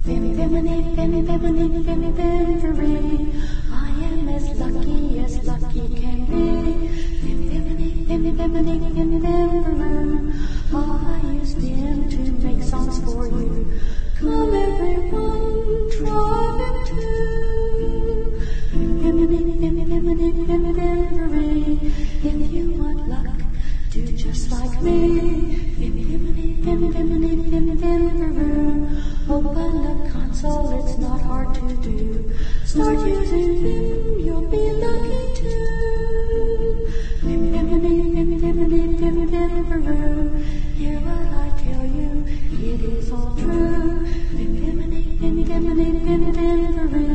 I am as lucky can be. I use them to make songs for you. Come everyone, try it too. If you want luck, do just like me. Open a console, it's not hard to do. Start using them, you'll be lucky too. Hear what I tell you, it is all true.